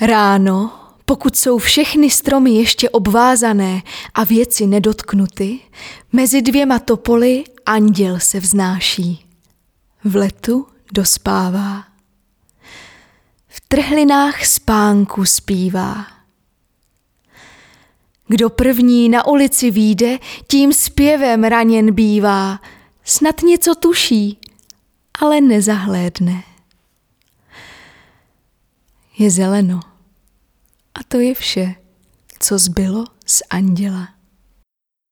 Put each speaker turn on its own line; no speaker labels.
Ráno, pokud jsou všechny stromy ještě obvázané a věci nedotknuty, mezi dvěma topoly anděl se vznáší. V letu dospává. V trhlinách spánku zpívá. Kdo první na ulici vyjde, tím zpěvem raněn bývá. Snad něco tuší, ale nezahlédne. Je zeleno. A to je vše, co zbylo z anděla.